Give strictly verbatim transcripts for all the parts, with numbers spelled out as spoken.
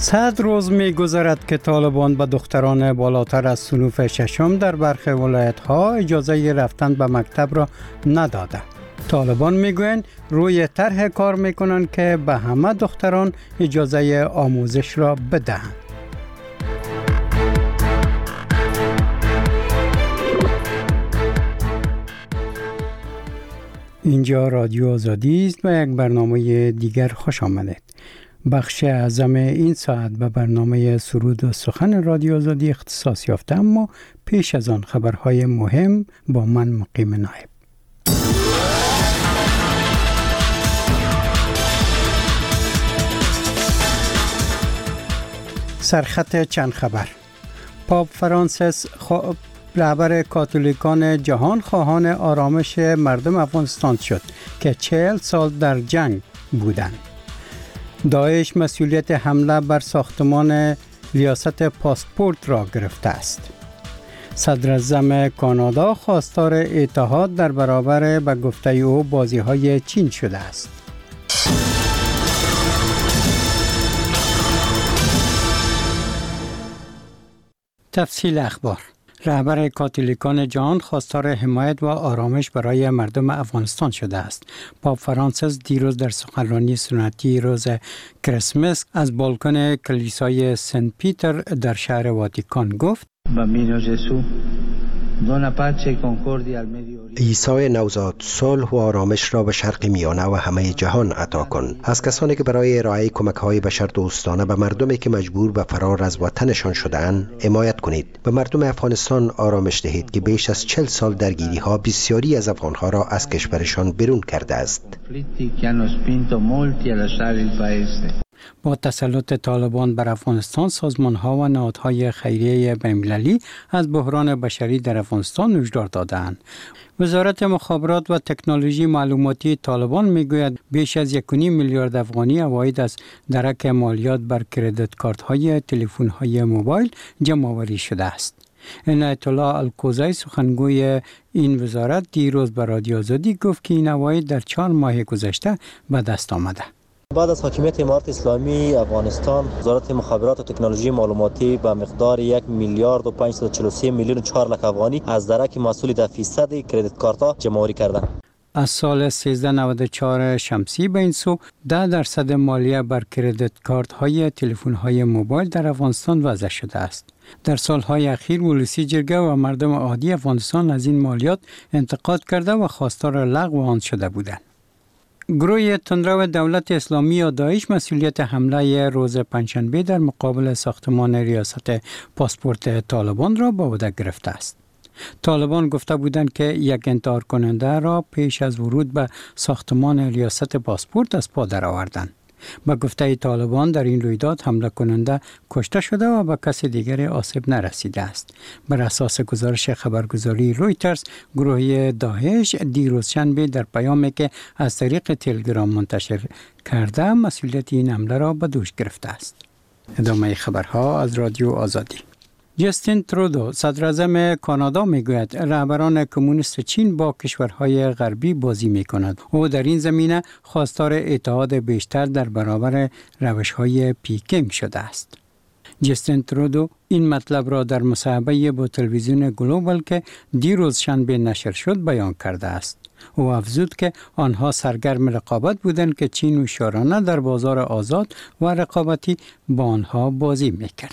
صد روز می گذرد که طالبان به دختران بالاتر از صنوف ششم در برخی ولایت‌ها اجازه رفتن به مکتب را نداده. طالبان میگویند روی طرح کار میکنند که به همه دختران اجازه آموزش را بدهند. اینجا رادیو آزادی است و یک برنامه دیگر خوش آمدید. بخش اعظم این ساعت به برنامه سرود و سخن رادیو آزادی اختصاص یافته، اما پیش از آن خبرهای مهم با من مقیم نایب. سرخط چند خبر. پاپ فرانسیس خو... رهبر کاتولیکان جهان خواهان آرامش مردم افغانستان شد که چهل سال در جنگ بودند. داعش مسئولیت حمله بر ساختمان ریاست پاسپورت را گرفته است. صدر اعظم کانادا خواستار اتحاد در برابر به گفته او بازی‌های چین شده است. تفصیل اخبار. رهبر کاتولیکان جهان خواستار حمایت و آرامش برای مردم افغانستان شده است. پاپ فرانسیس دیروز در سخنرانی سنتی روز کریسمس از بالکن کلیسای سنت پیتر در شهر واتیکان گفت: عیسی نوزاد، صلح و آرامش را به شرق میانه و همه جهان عطا کن. از کسانی که برای ارائه کمک‌های بشردوستانه به مردمی که مجبور به فرار از وطنشان شده‌اند حمایت کنید. به مردم افغانستان آرامش دهید که بیش از چهل سال درگیری‌ها بسیاری از افغان‌ها را از کشورشان بیرون کرده است. با تسلط طالبان بر افغانستان، سازمان‌ها و نهادهای خیریه بین‌المللی از بحران بشری در افغانستان هشدار دادند. وزارت مخابرات و تکنولوژی معلوماتی طالبان میگوید بیش از یک و نیم میلیارد افغانی عواید از درک مالیات بر کردیت کارت‌های تلفن‌های موبایل جمع‌آوری شده است. عنایت الله الکوزی سخنگوی این وزارت دیروز به رادیو آزادی گفت که این عواید در چهار ماه گذشته به دست آمده. بعد از حاکمیت امارت اسلامی افغانستان، وزارت مخابرات و تکنولوژی معلوماتی به مقدار یک میلیارد و پانصد و چهل و سه میلیون و چهار لک افغانی از درک محصول ده فیصد کردیت کارت‌ها جمع‌آوری کردند. از سال سیزده نود و چهار شمسی به این سو ده درصد مالیه بر کردیت کارت‌های تلفن‌های موبایل در افغانستان وضع شده است. در سالهای اخیر ولسی جرگه و مردم عادی افغانستان از این مالیات انتقاد کرده و خواستار لغو آن شده بودند. گروه تندرو دولت اسلامی یا داعش مسئولیت حمله روز پنجشنبه در مقابل ساختمان ریاست پاسپورت طالبان را به عهده گرفته است. طالبان گفته بودند که یک انتحار کننده را پیش از ورود به ساختمان ریاست پاسپورت از پا درآوردند. به گفته طالبان در این رویداد حمله کننده کشته شده و به کسی دیگر آسیب نرسیده است. بر اساس گزارش خبرگزاری رویترز، گروه داعش دیروز شنبه در پیامی که از طریق تلگرام منتشر کرده مسئولیت این حمله را به دوش گرفته است. ادامه خبرها از رادیو آزادی. جستین ترودو صدر اعظم کانادا میگوید رهبران کمونیست چین با کشورهای غربی بازی میکند. او در این زمینه خواستار اتحاد بیشتر در برابر روش‌های پیکینگ شده است. جستین ترودو این مطلب را در مصاحبه با تلویزیون گلوبال که دیروز شنبه نشر شد بیان کرده است. او افزود که آنها سرگرم رقابت بودند که چین هوشیارانه در بازار آزاد و رقابتی با آنها بازی میکرد.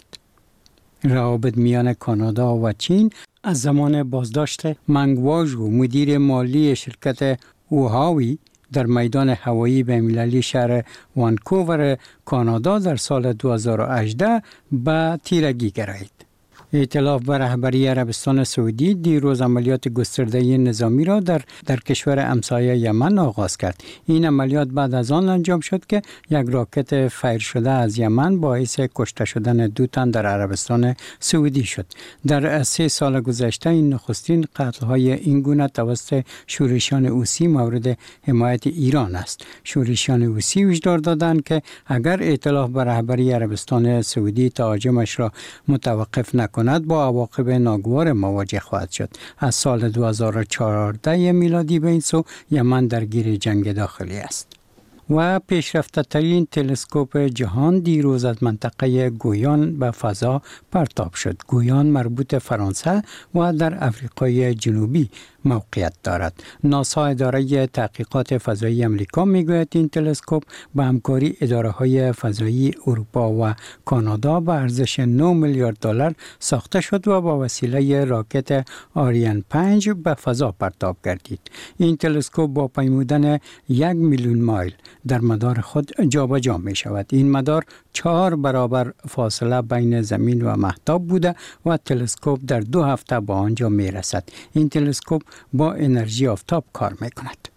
روابط میان کانادا و چین از زمان بازداشت منگ واژو مدیر مالی شرکت اوهاوی در میدان هوایی بین‌المللی شهر وانکوور کانادا در سال دو هزار و هجده به تیرگی گرایید. ائتلاف به رهبری عربستان سعودی دیروز عملیات گسترده نظامی را در در کشور همسایه یمن آغاز کرد. این عملیات بعد از آن انجام شد که یک راکت فیر شده از یمن باعث کشته شدن دو تن در عربستان سعودی شد. در سه سال گذشته این نخستین قتل‌های این گونه توسط شورشیان حوثی مورد حمایت ایران است. شورشیان حوثی هشدار دادند که اگر ائتلاف به رهبری عربستان سعودی تهاجمش را متوقف نکند با عواقب ناگوار مواجه خواهد شد. از سال دو هزار و چهارده میلادی به این سو یمن درگیر جنگ داخلی است. و پیشرفته ترین تلسکوپ جهان دیروز از منطقه گویان به فضا پرتاب شد. گویان مربوط فرانسه و در افریقای جنوبی موقعیت دارد. ناسا اداره تحقیقات فضایی امریکا میگوید این تلسکوپ به همکاری اداره های فضایی اروپا و کانادا به ارزش نه میلیارد دلار ساخته شد و با وسیله راکت آریان پنج به فضا پرتاب گردید. این تلسکوپ با پیمودن یک میلیون مایل در مدار خود جابجا می شود. این مدار چهار برابر فاصله بین زمین و مهتاب بوده و تلسکوپ در دو هفته با آنجا می رسد. این تلسکوپ با انرژی آفتاب کار می کند.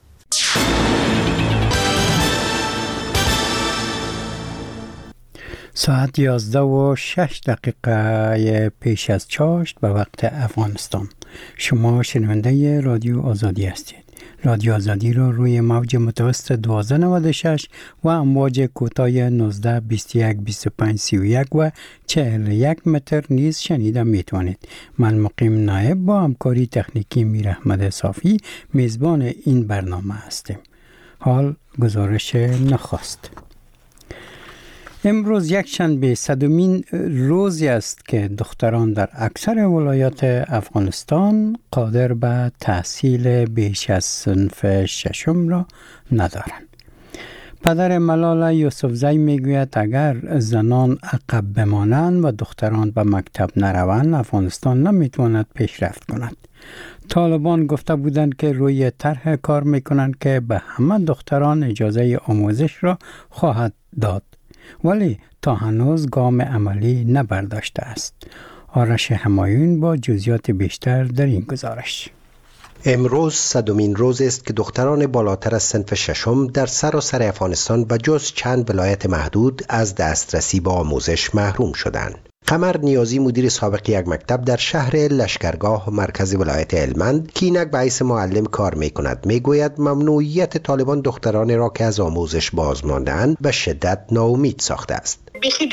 ساعت یازده و شش دقیقه پیش از چاشت به وقت افغانستان. شما شنونده رادیو آزادی هستید. رادیو آزادی را روی موج متوسط دوازده نود و شش و امواج کوتاه نوزده بیست و یک بیست و پنج سی و یک و چهل و یک متر نیز شنیده می توانید. من مقیم نایب با همکاری تکنیکی میر احمد صافی میزبان این برنامه هستیم. حال گزارش نخست. امروز یک شنبه صدمین روزی است که دختران در اکثر ولایات افغانستان قادر به تحصیل بیش از صنف ششم را ندارند. پدر ملاله یوسفزی میگوید اگر زنان عقب بمانند و دختران به مکتب نروند افغانستان نمیتواند پیشرفت کند. طالبان گفته بودند که روی طرح کار میکنند که به همه دختران اجازه آموزش را خواهد داد، ولی تا هنوز گام عملی نبرداشته است. آرش همایون با جزئیات بیشتر در این گزارش. امروز صدمین روز است که دختران بالاتر از صنف ششم در سراسر افغانستان به جز چند ولایت محدود از دسترسی به آموزش محروم شدند. قمر نیازی مدیر سابق یک مکتب در شهر لشکرگاه مرکز ولایت هلمند که اینک به حیث معلم کار می کند می گوید ممنوعیت طالبان دختران را که از آموزش باز مانده‌اند به شدت ناامید ساخته است.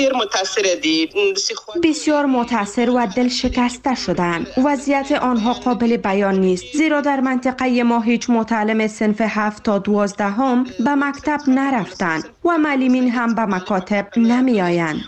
بسیار متاثر و دل شکسته شدند. وضعیت آنها قابل بیان نیست، زیرا در منطقه ما هیچ متعلم صنف هفت تا دوازده هم به مکتب نرفتند و معلمین هم به مکاتب نمی آیند.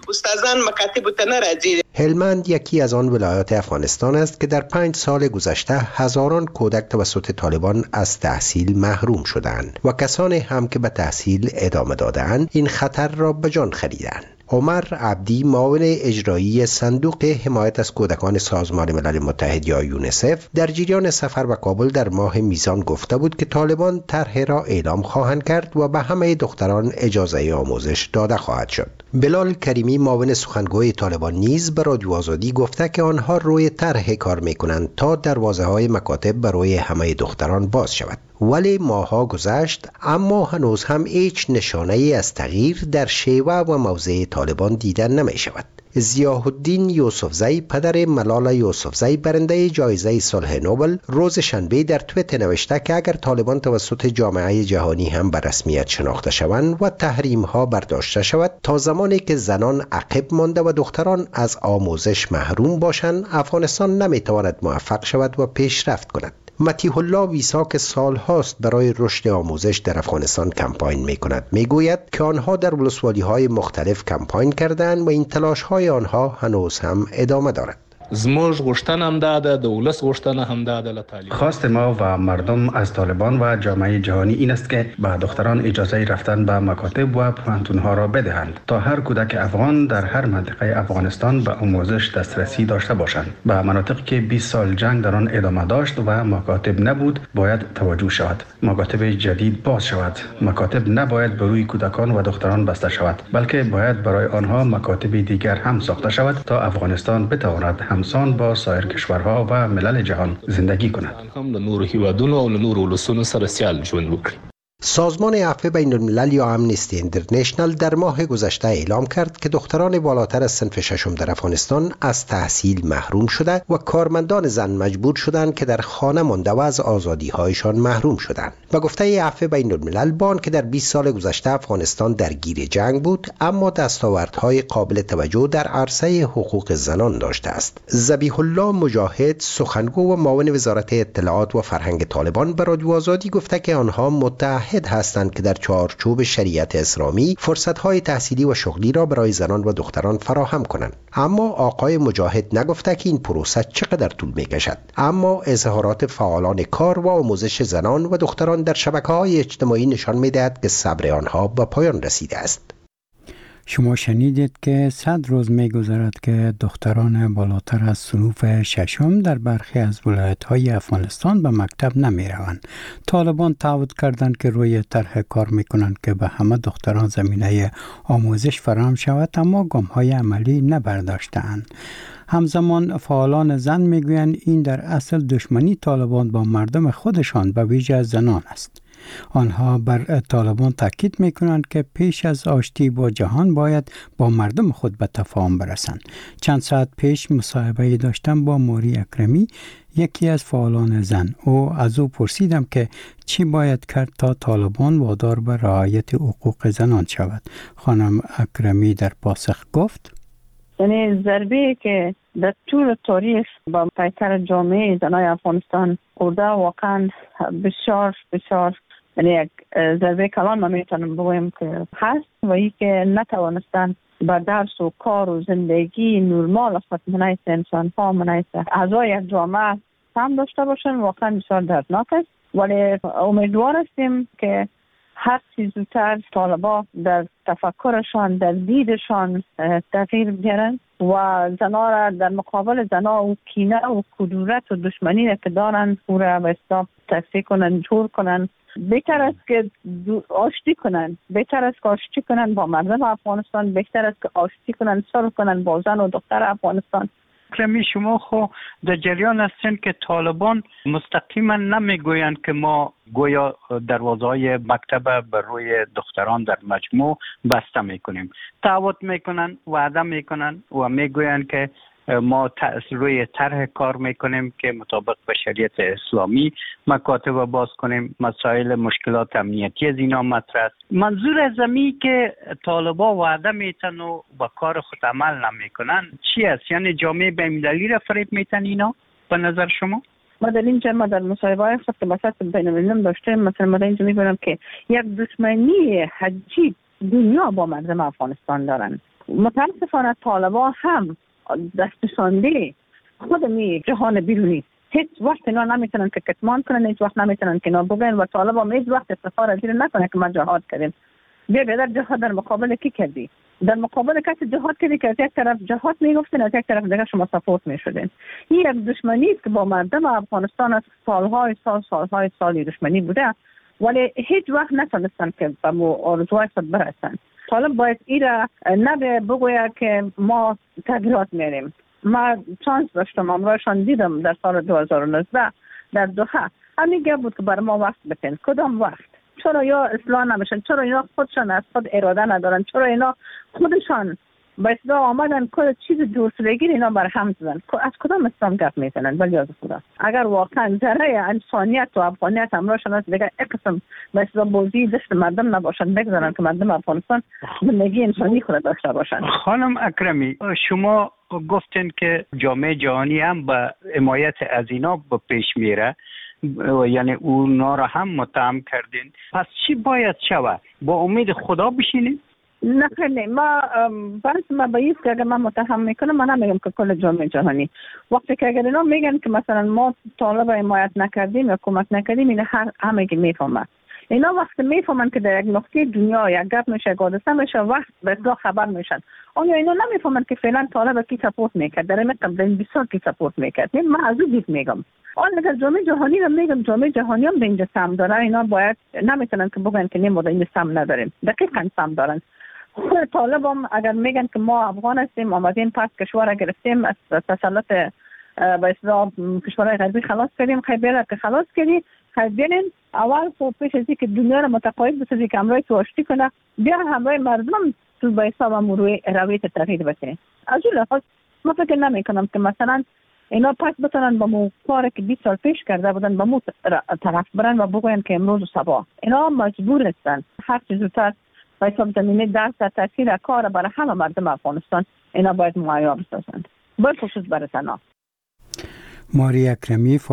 هلمند یکی از آن ولایات افغانستان است که در پنج سال گذشته هزاران کودک توسط طالبان از تحصیل محروم شدند و کسانی هم که به تحصیل ادامه دادند این خطر را به جان خریدند. عمر عبدی معاون اجرایی صندوق حمایت از کودکان سازمان ملل متحد یا یونیسف در جریان سفر به کابل در ماه میزان گفته بود که طالبان طرح را اعلام خواهند کرد و به همه دختران اجازه آموزش داده خواهد شد. بلال کریمی معاون سخنگوی طالبان نیز به رادیو آزادی گفته که آنها روی طرح کار میکنند تا دروازه‌های مکاتب برای همه دختران باز شود. ولی ماها گذشت اما هنوز هم هیچ نشانه ای از تغییر در شیوه و موضع طالبان دیدن نمی شود. ضیاء الدین یوسفزی پدر ملاله یوسفزی برنده جایزه صلح نوبل روز شنبه در توییتر نوشته که اگر طالبان توسط جامعه جهانی هم به رسمیت شناخته شوند و تحریم ها برداشته شود تا زمانی که زنان عقب مانده و دختران از آموزش محروم باشند افغانستان نمیتواند موفق شود و پیشرفت کند. متیح الله ویسا که سال هاست برای رشد آموزش در افغانستان کمپاین می کند می گوید که آنها در ولسوالی های مختلف کمپاین کردند و این تلاش های آنها هنوز هم ادامه دارد. زموږ غوښتنه هم دا ده، د ولس غوښتنه هم دا ده له طالبان. خواست ما و مردم از طالبان و جامعه جهانی این است که به دختران اجازه رفتن به مکاتب و پوهنتون‌ها را بدهند تا هر کودک افغان در هر منطقه افغانستان به آموزش دسترسی داشته باشند. به مناطقی که بیست سال جنگ در آن ادامه داشت و مکاتب نبود باید توجه شود. مکاتب جدید باز شود. مکاتب نباید بر روی کودکان و دختران بسته شود، بلکه باید برای آنها مکاتب دیگر هم ساخته شود تا افغانستان بتواند همسان با سایر کشورها و ملل جهان زندگی کند. هم له نورو هیوادونو او له نورو ولسونو سره سیال ژوند وکړي. سازمان عفو بین الملل یا امنستی اینترنشنال در ماه گذشته اعلام کرد که دختران بالاتر از صنف ششم در افغانستان از تحصیل محروم شده و کارمندان زن مجبور شدند که در خانه مانده و از آزادی‌هایشان محروم شدند. و گفته عفو بین الملل بان که در بیست سال گذشته افغانستان درگیر جنگ بود اما دستاوردهای قابل توجه در عرصه حقوق زنان داشته است. ذبیح الله مجاهد سخنگو و معاون وزارت اطلاعات و فرهنگ طالبان به رادیو آزادی گفته که آنها متأهل معتقد هستند که در چارچوب شریعت اسلامی فرصت‌های تحصیلی و شغلی را برای زنان و دختران فراهم کنند. اما آقای مجاهد نگفته که این پروسه چقدر طول می‌کشد. اما اظهارات فعالان کار و آموزش زنان و دختران در شبکه‌های اجتماعی نشان می‌دهد که صبر آنها به پایان رسیده است. شما شنیدید که صد روز می‌گذرد که دختران بالاتر از صنوف ششم در برخی از ولایت‌های افغانستان به مکتب نمی‌روند. طالبان تعهد کردند که روی طرح کار می‌کنند که به همه دختران زمینه آموزش فراهم شود، اما گام‌های عملی نبرداشته‌اند. همزمان فعالان زن می‌گویند این در اصل دشمنی طالبان با مردم خودشان به ویژه زنان است. آنها بر طالبان تاکید میکنند که پیش از آشتی با جهان باید با مردم خود به تفاهم برسند. چند ساعت پیش مصاحبه داشتم با موری اکرمی، یکی از فعالان زن. او از او پرسیدم که چی باید کرد تا طالبان وادار به رعایت حقوق زنان شود. خانم اکرمی در پاسخ گفت: یعنی ضربه که در طول تاریخ با پیکر جامعه زنای افغانستان خورده واقعا بسیار بسیار، یعنی یک ضربه کلان ما میتونم بگویم که هست و ای که نتوانستن با درس و کار و زندگی نرمال خود منعیس انسان ها منعیس اعضای یک جامعه هم داشته باشن، واقعا بسیار دردناک است. ولی امیدوار هستیم که هر چیز زودتر طالبا در تفکرشان، در دیدشان تغییر بیارن و زنا را در مقابل زنا و کینه و کدورت و دشمنی که دارن او را به حساب تصفیه کنن، جور کنن. بهتر است که آشتی کنن، بهتر است که آشتی کنن با مردم افغانستان، بهتر است که آشتی کنن، صلح کنن با زن و دختر افغانستان. اکرمی، شما خو در جریان هستین که طالبان مستقیما نمیگویند که ما گویا دروازه‌های مکتب بر روی دختران در مجموع بسته میکنیم. تعهد میکنن، وعده میکنن و میگویند که ما روی طرح کار میکنیم که مطابق به شریعت اسلامی مکاتب باز کنیم، مسائل مشکلات امنیتی از اینا مطرح است. منظور از امی که طالبا وعده میتن و با کار خود عمل نمیکنن چی است؟ یعنی جامعه بین‌المللی را فریب میتن اینا به نظر شما؟ ما در اینجا ما در مصاحبه‌های خود که بساط بین‌المللی داشتیم، مثلا ما در اینجا میگویم که یک دشمنی حجی دنیا با مردم افغانستان دارن. متاسفانه طالبا هم دستشانده خود می جهان بیرونی هیچ وقت اینا نمیتونن که کتمان کنن، هیچ وقت نمیتونن که اینا بگن و طالبا هیچ وقت افتخار از این نکنه که ما جهاد کردیم. بیا بیادر جهاد در مقابل کی کردی؟ در مقابل کسی جهاد کردی که از یک طرف جهاد میگفتن، از یک طرف دیگه شما سپورت میشدین. این یک دشمنی است که با مردم افغانستان از سالهای سال سالهای سالی دشمنی بوده، ولی هیچ وقت نتونستن که به آرزوهای خود برسن. طالب باید ایرا نبه بگوید که ما تغییرات میریم. ما چانس داشتم امروزشان دیدم در سال دو هزار و نوزده در دوحه. همین گفت بود که برای ما وقت بتین. کدام وقت؟ چرا یا اصلاح نمیشن؟ چرا اینا خودشان از خود اراده ندارن؟ چرا اینا خودشان با اصلاح آمدن که چیز دوسرگی اینا بر هم زدن؟ از کدام اسلام گفت میزنن؟ ولی از خدا اگر واقعا ذره انسانیت و افغانیت امروزشان از دیگه اقسم با اصلاح بازی دست مردم نباشن، بگذارن که مردم افغانستان زندگی انسانی خود داشته باشن. خانم اکرمی، شما گفتین که جامعه جهانی هم به حمایت از اینا به پیش میره، یعنی اونا را هم متهم کردین. پس چی باید شود؟ با امید خدا بشینیم؟ نه خیلی ما بعض مباحث که اگر من متهم میکنم، من نمیگم که کل جامعه جهانی. وقتی که اگر اینا میگن که مثلا ما طالب حمایت نکردیم یا کمک نکردیم، این هر همگی میفهمن. اینا وقتی میفهمن که در یک نقطه دنیا یک گپ میشه، حادثه میشه، وقت به اصلا خبر میشن. آیا اینا نمیفهمن که فعلا طالب کی سپورت میکرد؟ در این قبل بیست کی سپورت میکرد؟ من از اون دید میگم. آن اگر جامعه جهانی رو میگم، جامعه جهانی هم به اینجا سهم دارن. اینا باید نمیتونن که بگن که نموده این سهم نداریم. دقیقاً سهم دارن. خود طالب هم اگر میگن که ما افغان هستیم، آمدیم پس کشور گرفتیم، از تسلط به اصطلاح کشورهای غربی خلاص کردیم، خیلی بیاره که خلاص کردیم، خیلی بیارین اول خب پیش ازی که دنیا رو متقاعد بسازی که همراه تو آشتی کنه، بیا همراه مردم تو به حساب هم روی رویت تغییر بکنه. از اون لحاظ ما فکر نمی کنم که مثلا اینا پس بتونن با مو کاری که بیست سال پیش کرده بودن با مو طرف برن و بگوین که امروز و صبح اینا مجبور هستن هر چیز زودتر به حساب زمینه درس و تاثیر کار برای همه مردم افغانستان اینا باید معیا بسازند، به خصوص برای زنان. موری اکرمی